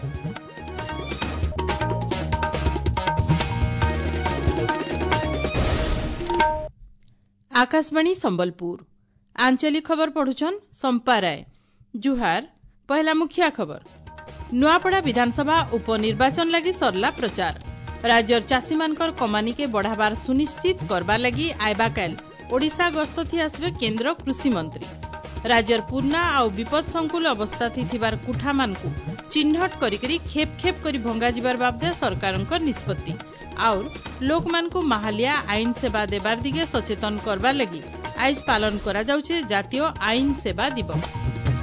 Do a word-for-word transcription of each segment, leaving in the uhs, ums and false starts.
आकाशवाणी संबलपुर आंचलिक खबर पढ़ुछन संपा राय। जुहार पहला मुखिया खबर। नुआपड़ा विधानसभा उपनिर्वाचन लगी सरला प्रचार। राज्यर चाषी मानकर कमानी के बढ़ावार सुनिश्चित करबार लगी आइबा काल ओडिशा गस्त थी आसबे केंद्र कृषि मंत्री। राज्यर पूर्णा आउ विपद संकुल अवस्था थी थिबार कुठा मानकु चिन्हट करी खेप खेप करी भंगा जिबार बाबदे सरकारंकर निष्पत्ति और लोक मानकु माहालिया आईन सेवा देबार दिगे सचेतन करबार लगी आज पालन करा जाउछे जातीय आईन सेवा दिवस।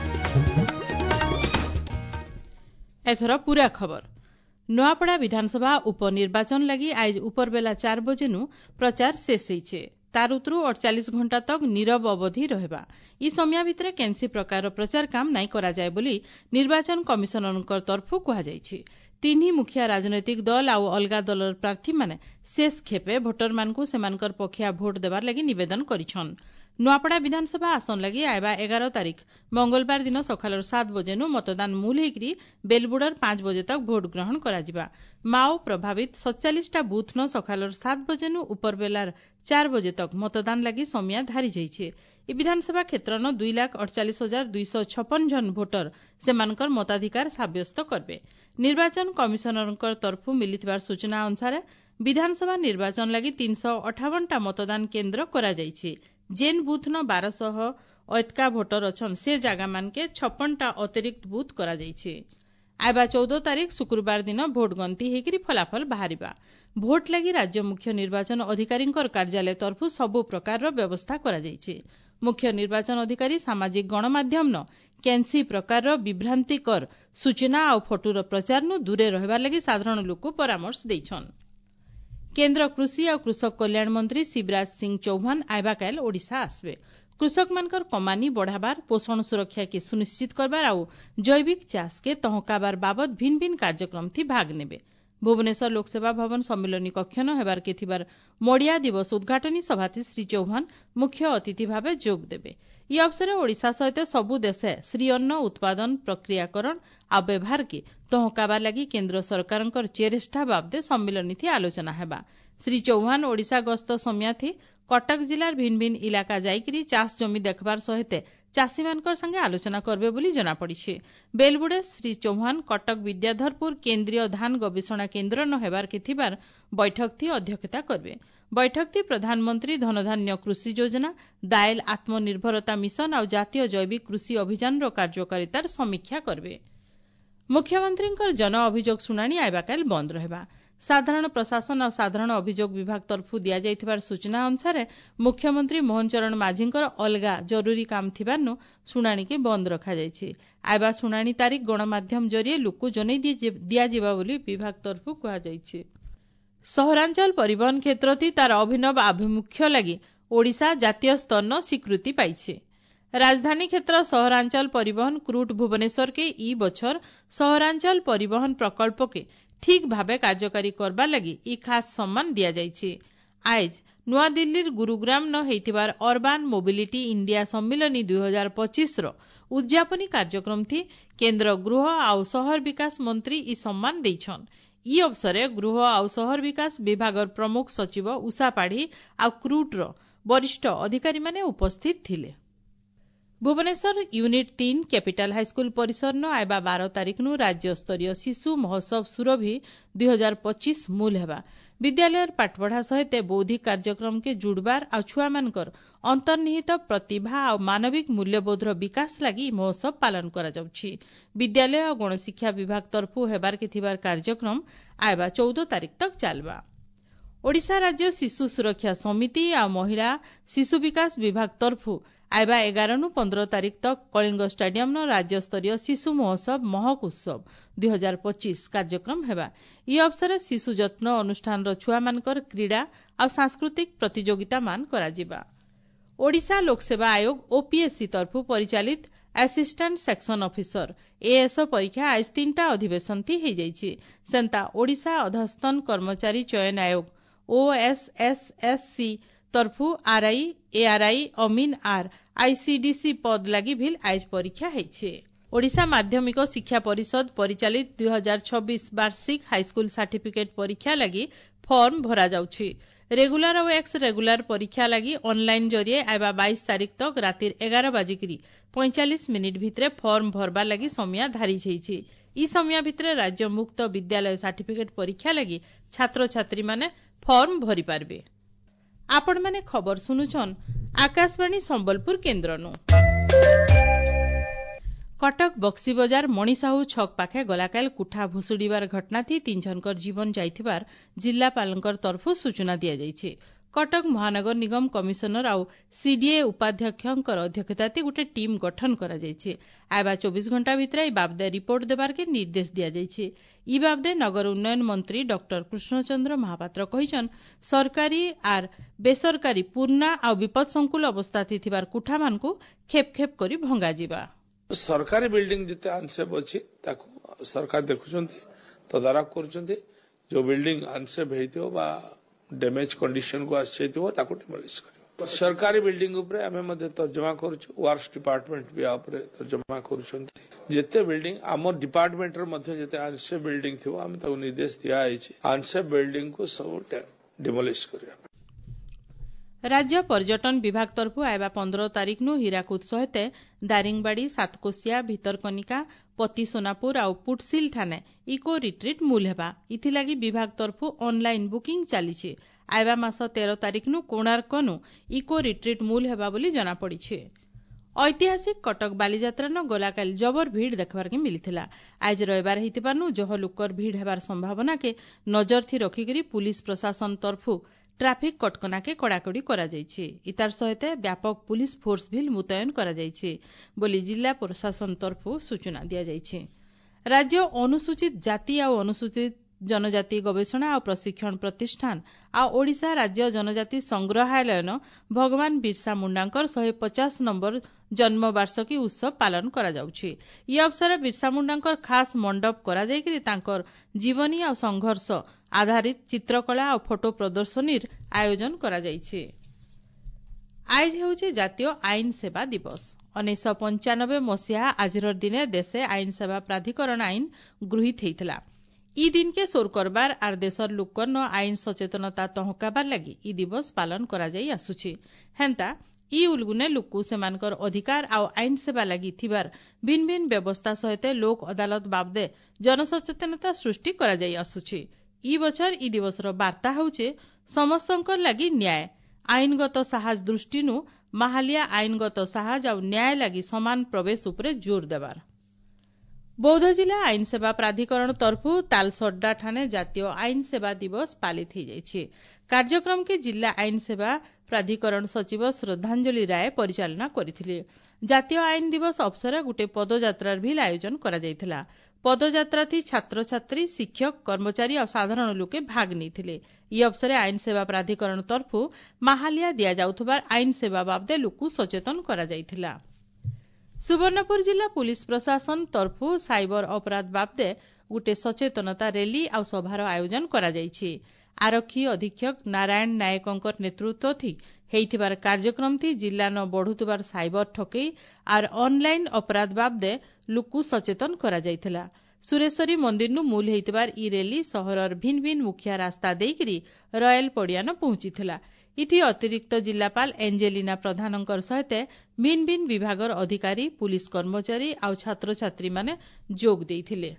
एथर पूरा खबर। नुआपड़ा विधानसभा उपनिर्वाचन लगी आज उपरबेला चार बजे नु प्रचार शेष होइछे। तार उतरू अड़तालीस घंटा तक नीरव अवधि रहबा। ई समय भितरे केनसी प्रकार प्रचार काम नाई करा जाय बोली निर्वाचन कमिशनरंकर तरफु कहा जायछि। तीन मुखिया राजनैतिक दल आउ अलगा दलर प्रार्थी माने शेष खेपे भोटर मानकु सेमानकर पखिया भोट देबार लगी निवेदन करिछन। नुआपड़ा विधानसभा आसन लगी आयबा एगार तारीख मंगलवार दिन सकाल सात बजे नु मतदान मूल होकरी बेलबुडर पांच बजे तक भोट ग्रहण करा जिबा। माओ प्रभावित सैंतालीस टा बूथ न सकाल सात बजे नु उपरबेलार चार बजे तक मतदान लगी समिया धारी जाइछे। ई विधानसभा क्षेत्र न दुई लाख अड़चालीस हजार दुई सौ छप्पन जन भोटर सेमानकर मताधिकार साब्यस्त करबे। निर्वाचन कमिशनरंकर तरफु मिलिथिबार सूचना अनुसार विधानसभा निर्वाचन लगी तीन सौ अठावन टा मतदान केन्द्र करा जाइछे। जेन बूथ न बारह सौ अतका भोटर अछन से जागा मान के छप्पन टा अतिरिक्त बूथ करा जाइछे। आइबा चौदह तारीख शुक्रवार दिन भोट गंती हेकरी फलाफल बाहरिबा। भोट लगी राज्य मुख्य निर्वाचन अधिकारींकर कार्यालय तरफु सबु प्रकार व्यवस्था करा जाइछे। मुख्य निर्वाचन अधिकारी सामाजिक गणमाध्यम न केनसी प्रकार विभ्रांतिकर सूचना और फोटोर प्रचार नु दूरे रहबार लगी साधारण लोक को परामर्श दैछन। केंद्र कृषि और कृषक कल्याण मंत्री शिवराज सिंह चौहान आइबा काल ओडिशा आसबे। कृषक मानकर कमानी बढ़ाबार, पोषण सुरक्षा के सुनिश्चित करबार आउ जैविक चाष के तहकाबार बाबद भिन्न भिन्न कार्यक्रम थी भाग नेबे। भुवनेश्वर लोकसेवा भवन सम्मेलनी कक्ष न हेबार के थिबार मोड़िया दिवस उद्घाटनी सभाथी श्री चौहान मुख्य अतिथि भावे जोग देबे। ई अवसर ओडिशा सहित सबु देशे श्री अन्न उत्पादन प्रक्रियाकरण आ व्यवहार के तहकाबार लगी केंद्र सरकारंकर चेष्टा बाबदे सम्मेलनी थी आलोचना हेबा। श्री चौहान ओडिशा गस्त समिया थी कटक जिलार भिन्न भिन्न इलाका जाइकरी चाष जमी देखबार सहित चाषी मानकर संगे आलोचना करबे बोली जना पड़िछे। बेलबुडे श्री चौहान कटक विद्याधरपुर केंद्रीय धान गवेषणा केंद्र न हेबार के थिबार बैठक थी अध्यक्षता करबे। बैठक थी प्रधानमंत्री धनधान्य कृषि योजना, दायल आत्मनिर्भरता मिशन और जातीय जैविक कृषि अभियान रो कार्यकारितार समीक्षा करबे। मुख्यमंत्री जन अभियोग शुणाणी आइबा काल बंद रहबा। साधारण प्रशासन और साधारण अभियोग विभाग तरफु दिया जाइथिबार सूचना अनुसार मुख्यमंत्री मोहन चरण माझींकर अलगा जरूरी काम थिबारनु शुणाणी के बंद रखा जाइछि। आइबा शुणाणी तारीख गणमाध्यम जरिए लोक जनै दिया जिबा बोली विभाग तरफु कहा जाइछि। सहरांचल परिवहन क्षेत्र थी तार अभिनव आभिमुख्य लगी ओडिशा जातीय स्तर न स्वीकृति पाइछे। राजधानी क्षेत्र सहरांचल परिवहन क्रूट भुवनेश्वर के ई बछर सहरांचल परिवहन प्रकल्प के ठीक भावे कार्यकारी करबार लगी ई खास सम्मान दिया जाइछे। आज नुआ दिल्लीर गुरुग्राम न हेतिबार अर्बान मोबिलिटी इंडिया सम्मेलनी दुई हजार पच्चीस रो उद्यापनी कार्यक्रम थी केंद्र गृह आउ शहर विकास मंत्री ई सम्मान देइछन। ई अवसरे गृह आउ शहर विकास विभागर प्रमुख सचिव उषा पाढ़ी आउ क्रूट रो वरिष्ठ अधिकारी माने उपस्थित थिले। भुवनेश्वर यूनिट तीन कैपिटल हाईस्कूल परिसर न आइबा बारह तारीख नु राज्य स्तरीय शिशु महोत्सव सुरभि दुई हजार पच्चीस मूल हेबा। विद्यालय पाठपढ़ा सहित बौद्धिक कार्यक्रम के जुड़बार आ छुआ मानकर अंतर्निहित प्रतिभा और मानविक मूल्यबोधर विकास लगी महोत्सव पालन करा जाउछि। विद्यालय और गणशिक्षा विभाग तरफु हेबार के थिबार कार्यक्रम आइबा चौदह तारीख तक चलबा। ओडिशा राज्य शिशु सुरक्षा समिति और महिला शिशु विकास विभाग तरफु आइबा एगार नु पंद्रह तारीख तक कलिंग स्टेडियम न राज्य स्तरीय शिशु महोत्सव महक उत्सव दुई हजार पच्चीस कार्यक्रम हेबा। ई अवसर शिशु जत्न अनुष्ठान रो छुआ मानकर क्रीड़ा और सांस्कृतिक प्रतियोगिता मान करा जिबा। ओडिशा लोकसेवा आयोग ओपीएससी तरफु परिचालित असिस्टेंट सेक्शन ऑफिसर एएसओ परीक्षा आज तीनटा अधिवेशन थी हो जाइछि। सेंता ओडिशा अधस्तन कर्मचारी चयन आयोग ओएसएसएससी तरफु आरआई एआरआई अमीन आर आईसीडीसी पद लगी भी आज परीक्षा होइछे। ओडिशा माध्यमिक शिक्षा परिषद परिचालित दुई हजार छब्बीस वार्षिक हाईस्कूल सर्टिफिकेट परीक्षा लगी फॉर्म भरा जाउछि। रेगुलर और एक्स रेगुलर परीक्षा लगी ऑनलाइन जरिए आइबा बाईस तारीख तक रातिर एगार बाजिकी पैंचाश मिनिट भितरे फॉर्म भरबार लगी समय धारी जाइछि। ई समय भितरे राज्य मुक्त विद्यालय सर्टिफिकेट परीक्षा लगी छात्र छात्री माने फॉर्म भरी पारबे। आपण माने खबर सुनुछन आकाशवाणी संबलपुर केन्द्रनु। कटक बक्सी बजार मणिसाहू छक पाखे गलाकाल कुठा भुसुड़ीबार घटना थी तीन जनकर जीवन जाइथिबार जिल्लापालंकर तरफु सूचना दिया जाइछि। कटक महानगर निगम कमिशनर आउ सीडीए उपाध्यक्षंकर अध्यक्षताती गोटे टीम गठन करा जाइछि। आइबा चौबीस घंटा भितरे ई बाबदे रिपोर्ट देबार के निर्देश दिया जाइछि। ई बाबदे नगर उन्नयन मंत्री डॉक्टर कृष्णचंद्र महापात्र कहिछन सरकारी आर बेसरकारी पूर्णा आउ विपद संकुल अवस्था थिबार कुठा मानकु खेप खेप करी भंगा जिबा। सरकारी बिल्डिंग जिते अनसेफ अच्छी ताकू सरकार देखुचंती तदारख करुचंती। जो बिल्डिंग अनसेफ हेतियो बा डैमेज कंडीशन को आछेतियो ताकू डिमोलिश करियो। सरकारी बिल्डिंग ऊपर हमें मध्ये तर्जमा करूछु। वर्क्स डिपार्टमेंट भी ऊपर तर्जमा करुचंती। जेते बिल्डिंग आम डिपार्टमेंट रे मध्ये जेते अनसेफ बिल्डिंग थिवो हम ताकू निर्देश दिया आइछि अनसेफ बिल्डिंग को सब डिमोलिश करियो। राज्य पर्यटन विभाग तरफु आइबा पंद्रह तारीख नु हीराकुद सहित दारिंगबाड़ी सातकोशिया भितरकनिका पति सोनापुर आउ पुटसिल ठाने इको रिट्रीट मूल हेबा। इथिलागी विभाग तरफु ऑनलाइन बुकिंग चलीछि। आइबा मास तेरह तारीख नु कोणार्क नु इको रिट्रीट मूल हेबा बोली जना पड़िछि। ऐतिहासिक कटक बालीजात्रा न गलाकाल जबर भीड़ देखबार के मिलिथिला। आज रविवार हेतिबारनु जह लुकर भीड़ हेबार संभावना के नजर थी रखिकरी पुलिस प्रशासन तरफु ट्राफिक कटकना के कड़ाकड़ी करा जाइछि। इतार सहित व्यापक पुलिस फोर्स भी मुतयन करा जाइछि बोली जिला प्रशासन तरफु सूचना दिया जाइछि। राज्य अनुसूचित जाति और अनुसूचित जनजाति गवेषणा और प्रशिक्षण प्रतिष्ठान आ ओडिशा राज्य जनजाति संग्रहालय भगवान बिरसा मुंडांकर शहे पचास नंबर जन्मवार्षिकी उत्सव पालन करा जाउछि। ई अवसर बिरसा मुंडांकर खास मंडप करा जायकरी तांकर जीवनी और संघर्ष आधारित चित्रकला और फोटो प्रदर्शनी आयोजन करा जाइछि। आज हेउछि जातीय आईन सेवा दिवस। उन्नीस सौ पंचानबे मसीहा आजर दिने देशे आईन सेवा प्राधिकरण आईन गृहीत हेइथिला। ई दिन के सोर करबार आर देशर लोकर न आईन सचेतनता तहकाबार लगी ई दिवस पालन करा जाई आसुछि। हेंता ई उलगुने लोकु सेमानकर अधिकार आ आईन सेवा लगी थिबार भिन्न भिन्न व्यवस्था सहित लोक अदालत बाबदे जनसचेतनता सृष्टि करा जाई आसुछि। ई बछर ई दिवसर वार्ता होउचे समस्तंकर लगी न्याय आईनगत साहस दृष्टिनु माहालिया आईनगत साहस आ न्याय लगी समान प्रवेश उपरे जोर देबार। बौद्ध जिला आईन सेवा प्राधिकरण तरफु तालसड्डा ठाने जातीय आईन सेवा दिवस पालित हो जाइछि। कार्यक्रम के जिला आईन सेवा प्राधिकरण सचिव श्रद्धांजलि राय परिचालना करथिले। जातीय आईन दिवस अवसर गोटे पदयात्रार भी आयोजन करा जायथिला। पदयात्रा थी छात्र छात्री शिक्षक कर्मचारी और साधारण लोके भाग नैथिले। ई अवसर आईन सेवा प्राधिकरण तरफु माहालिया दिया जाउथबार आईन सेवा बाबदे लोकु सचेतन करा जायथिला। सुवर्णपुर जिला पुलिस प्रशासन तरफु साइबर अपराध बाबदे गोटे सचेतनता रैली आ सभार आयोजन करा जाइछि। आरक्षी अधीक्षक नारायण नायकंकर नेतृत्व थी हेइथिबार कार्यक्रम थी जिला न बढ़ुतबार साइबर ठकई आर ऑनलाइन अपराध बाबदे लोकु सचेतन करा जाइथिला। सुरेश्वरी मंदिर नु मूल हेइथिबार ई रैली सहरर भिन्न भिन्न मुखिया रास्ता देइकरी रॉयल पड़ियान पहुंचीथिला। इथि अतिरिक्त जिलापाल एंजेलिना प्रधानंकर सहित भिन्न भिन्न विभागर अधिकारी पुलिस कर्मचारी आउ छात्र छात्री माने जोग देइथिले।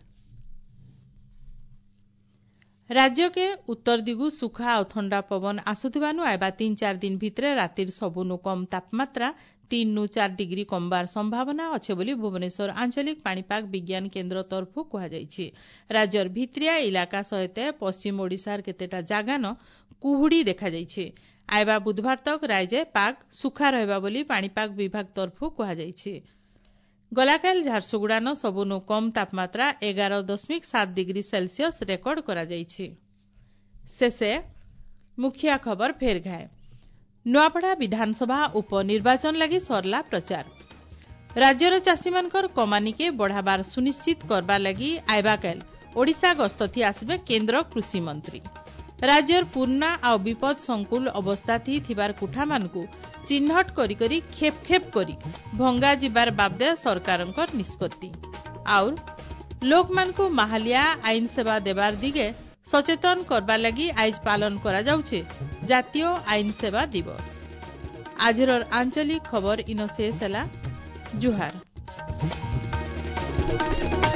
राज्य के उत्तर दिगु सुखा और ठंडा पवन आसुथिबानु आइबा तीन चार दिन भितरे रातिर सबुनु कम तापमात्रा तीन नु चार डिग्री कमबार संभावना अच्छे बोली भुवनेश्वर आंचलिक पाणीपाग विज्ञान केन्द्र तरफु कहा जाइछि। राज्यर भित्रिया इलाका सहित पश्चिम ओडिशार केतेटा जागान कुहुड़ी देखा जाइछि। आइबा बुधवार तक राज्य पाग सुखा रहबा बोली पाणीपाग विभाग तरफु कहा जाइछि। गलाकाल झारसुगुड़ान सबुनु कम तापमात्रा एगार दशमिक सात डिग्री सेल्सियस रेकर्ड करा जाइछि। शेषे मुखिया खबर फेर घाए। नुआपड़ा विधानसभा उपनिर्वाचन लगी सरला प्रचार। राज्यर चाषीमानकर कमानी के बढ़ाबार सुनिश्चित करबा लगी आइबा काल ओडिशा गस्त थी आसबे केन्द्र कृषि मंत्री। राज्यर पूर्णा आ विपद संकुल अवस्था थी थिबार कुठा मानकु चिन्हट करी करी खेप खेप करी भंगा जिबार बाबदे सरकारंकर निष्पत्ति आउर लोक मानकु माहालिया आईन सेवा देबार दिगे सचेतन करबा लगी आज पालन करा जाउछे जातीय आईन सेवा दिवस। आजर आंचलिक खबर इनो शेष हला। जुहार।